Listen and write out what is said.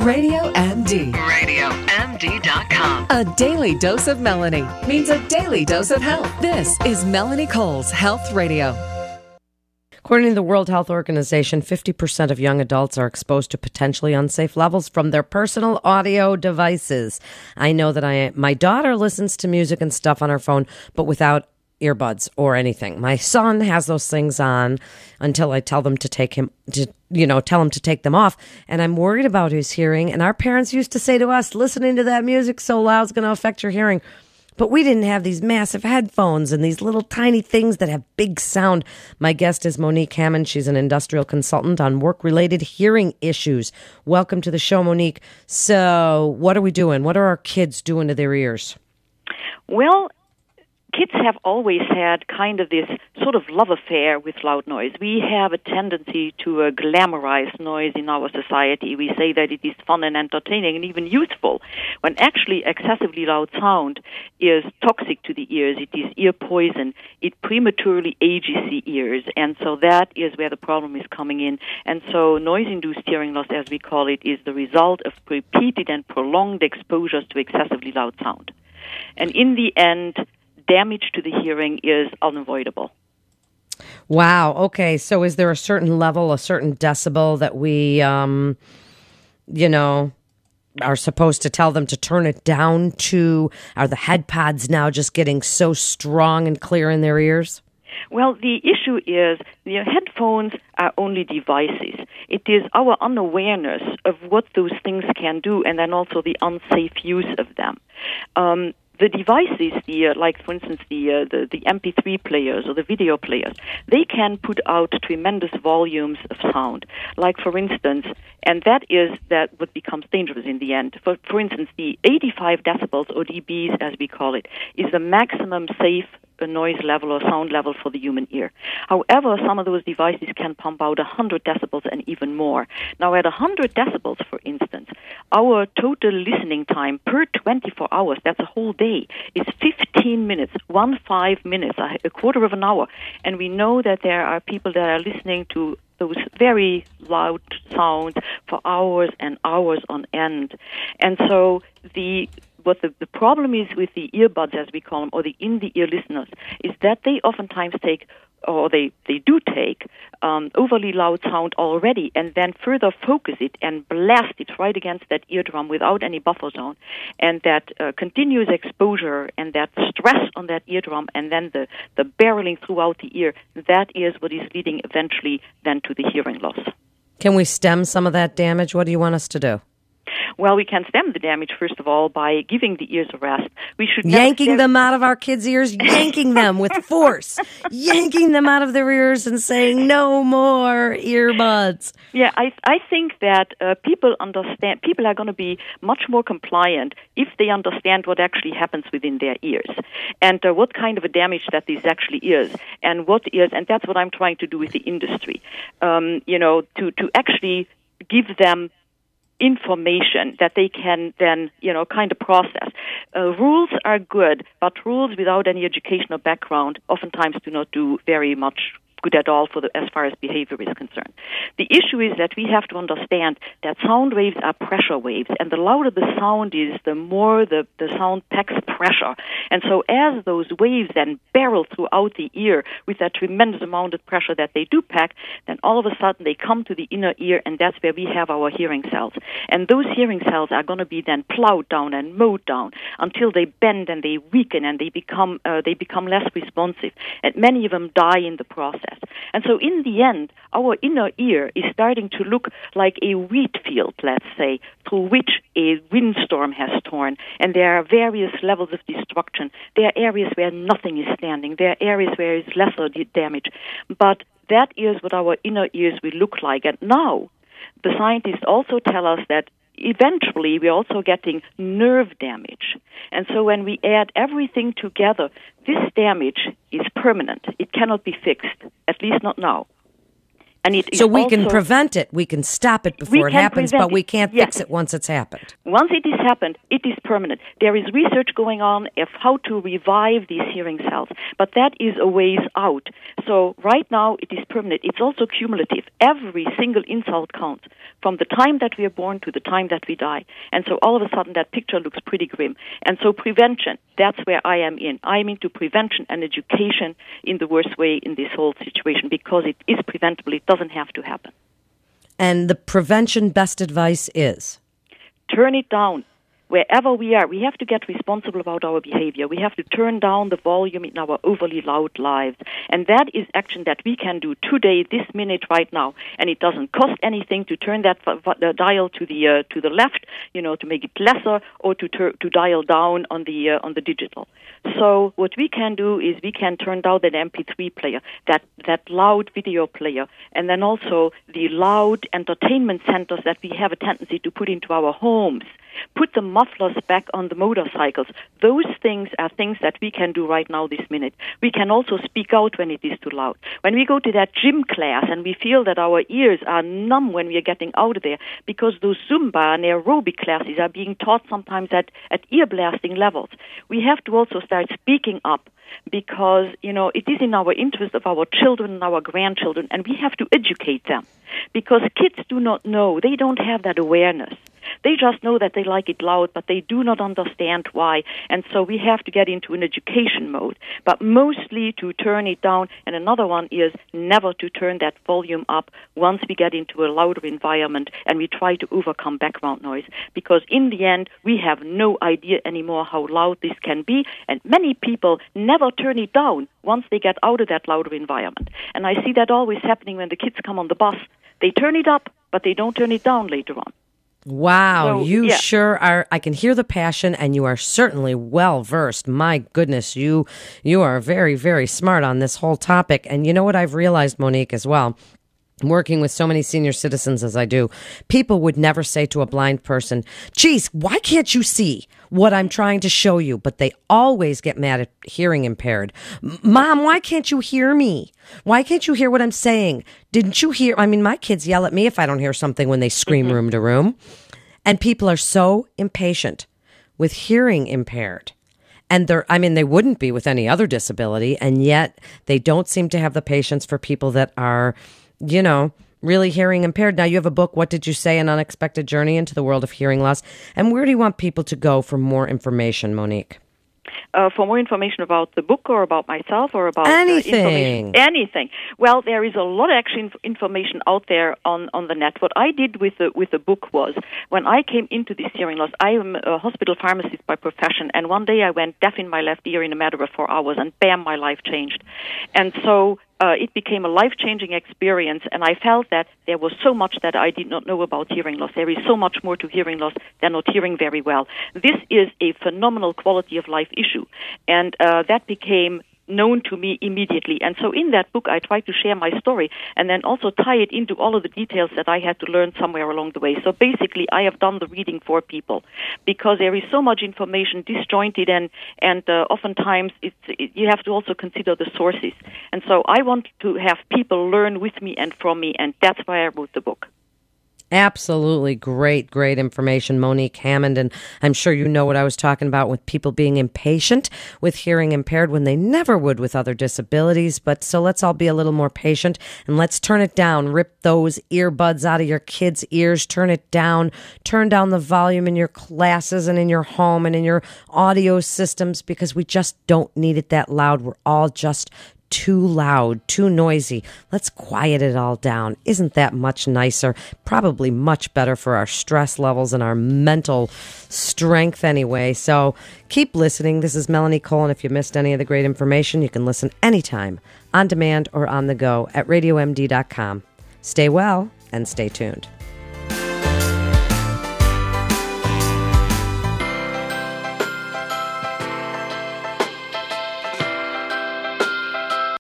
Radio MD. RadioMD.com. A daily dose of Melanie means a daily dose of health. This is Melanie Cole's Health Radio. According to the World Health Organization, 50% of young adults are exposed to potentially unsafe levels from their personal audio devices. I know that my daughter listens to music and stuff on her phone, but without earbuds or anything. My son has those things on until I tell them to take him to, tell him to take them off. And I'm worried about his hearing. And our parents used to say to us, listening to that music so loud is going to affect your hearing. But we didn't have these massive headphones and these little tiny things that have big sound. My guest is Monique Hammond. She's an industrial consultant on work-related hearing issues. Welcome to the show, Monique. So what are we doing? What are our kids doing to their ears? Well, kids have always had kind of this sort of love affair with loud noise. We have a tendency to glamorize noise in our society. We say that it is fun and entertaining and even useful, when actually excessively loud sound is toxic to the ears. It is ear poison. It prematurely ages the ears, and so that is where the problem is coming in. And so noise-induced hearing loss, as we call it, is the result of repeated and prolonged exposures to excessively loud sound. And in the end, damage to the hearing is unavoidable. Wow. Okay. So is there a certain level, a certain decibel that we, are supposed to tell them to turn it down to? Are the head pods now just getting so strong and clear in their ears? Well, the issue is headphones are only devices. It is our unawareness of what those things can do, and then also the unsafe use of them. The devices, for instance, the MP3 players or the video players, they can put out tremendous volumes of sound. Like, for instance, and that what becomes dangerous in the end. For instance, the 85 decibels, or dBs as we call it, is the maximum safe noise level or sound level for the human ear. However, some of those devices can pump out 100 decibels and even more. Now, at 100 decibels, for instance, our total listening time per 24 hours, that's a whole day, is 15 minutes, 15 minutes, a quarter of an hour. And we know that there are people that are listening to those very loud sounds for hours and hours on end. And so the problem is with the earbuds, as we call them, or the in-the-ear listeners, is that they oftentimes take, or they do take, overly loud sound already and then further focus it and blast it right against that eardrum without any buffer zone. And that continuous exposure and that stress on that eardrum and then the barreling throughout the ear, that is what is leading eventually then to the hearing loss. Can we stem some of that damage? What do you want us to do? Well, we can stem the damage, first of all, by giving the ears a rest. We should yanking them out of our kids' ears, yanking them with force, yanking them out of their ears and saying, no more earbuds. Yeah, I think that people are going to be much more compliant if they understand what actually happens within their ears and what kind of a damage that this actually is and that's what I'm trying to do with the industry, to actually give them information that they can then, kind of process. Rules are good, but rules without any educational background oftentimes do not do very much good at all as far as behavior is concerned. The issue is that we have to understand that sound waves are pressure waves, and the louder the sound is, the more the sound packs pressure. And so as those waves then barrel throughout the ear with that tremendous amount of pressure that they do pack, then all of a sudden they come to the inner ear, and that's where we have our hearing cells. And those hearing cells are going to be then plowed down and mowed down until they bend and they weaken and they become less responsive. And many of them die in the process. And so in the end, our inner ear is starting to look like a wheat field, let's say, through which a windstorm has torn. And there are various levels of destruction. There are areas where nothing is standing. There are areas where it's lesser damage. But that is what our inner ears will look like. And now, the scientists also tell us that eventually we're also getting nerve damage. And so when we add everything together, this damage is permanent. It cannot be fixed, at least not now. And so we can prevent it. We can stop it before it happens, but we can't fix it once it's happened. Once it has happened, it is permanent. There is research going on of how to revive these hearing cells, but that is a ways out. So right now, it is permanent. It's also cumulative. Every single insult counts. from the time that we are born to the time that we die. And so all of a sudden that picture looks pretty grim. And so prevention, that's where I am in. I am into prevention and education in the worst way in this whole situation because it is preventable. It doesn't have to happen. And the prevention best advice is? Turn it down. Wherever we are, we have to get responsible about our behavior. We have to turn down the volume in our overly loud lives. And that is action that we can do today, this minute, right now. And it doesn't cost anything to turn that dial to the left, to make it lesser, or to dial down on the digital. So what we can do is we can turn down that MP3 player, that loud video player, and then also the loud entertainment centers that we have a tendency to put into our homes. Put the mufflers back on the motorcycles. Those things are things that we can do right now this minute. We can also speak out when it is too loud. When we go to that gym class and we feel that our ears are numb when we are getting out of there because those Zumba and aerobic classes are being taught sometimes at ear blasting levels, we have to also start speaking up because, it is in our interest of our children and our grandchildren, and we have to educate them because kids do not know. They don't have that awareness. They just know that they like it loud, but they do not understand why. And so we have to get into an education mode, but mostly to turn it down. And another one is never to turn that volume up once we get into a louder environment and we try to overcome background noise. Because in the end, we have no idea anymore how loud this can be. And many people never turn it down once they get out of that louder environment. And I see that always happening when the kids come on the bus. They turn it up, but they don't turn it down later on. Wow, you sure are. I can hear the passion, and you are certainly well versed. My goodness, you are very, very smart on this whole topic. And you know what I've realized, Monique, as well? Working with so many senior citizens as I do, people would never say to a blind person, geez, why can't you see what I'm trying to show you? But they always get mad at hearing impaired. Mom, why can't you hear me? Why can't you hear what I'm saying? Didn't you hear? I mean, my kids yell at me if I don't hear something when they scream room to room. And people are so impatient with hearing impaired. And they wouldn't be with any other disability. And yet they don't seem to have the patience for people that are, really hearing impaired. Now, you have a book, What Did You Say? An Unexpected Journey into the World of Hearing Loss. And where do you want people to go for more information, Monique? For more information about the book or about myself or about anything. Anything. Well, there is a lot of actually information out there on the net. What I did with the book was, when I came into this hearing loss, I am a hospital pharmacist by profession, and one day I went deaf in my left ear in a matter of 4 hours, and bam, my life changed. And so it became a life-changing experience, and I felt that there was so much that I did not know about hearing loss. There is so much more to hearing loss than not hearing very well. This is a phenomenal quality of life issue, and that became known to me immediately. And so in that book, I tried to share my story and then also tie it into all of the details that I had to learn somewhere along the way. So basically, I have done the reading for people because there is so much information disjointed and oftentimes you have to also consider the sources. And so I want to have people learn with me and from me, and that's why I wrote the book. Absolutely great information, Monique Hammond. And I'm sure you know what I was talking about with people being impatient with hearing impaired when they never would with other disabilities. But so let's all be a little more patient and let's turn it down. Rip those earbuds out of your kids' ears. Turn it down. Turn down the volume in your classes and in your home and in your audio systems because we just don't need it that loud. We're all just too loud, too noisy. Let's quiet it all down. Isn't that much nicer? Probably much better for our stress levels and our mental strength anyway. So keep listening. This is Melanie Cole, and if you missed any of the great information, you can listen anytime, on demand or on the go at radiomd.com. Stay well and stay tuned.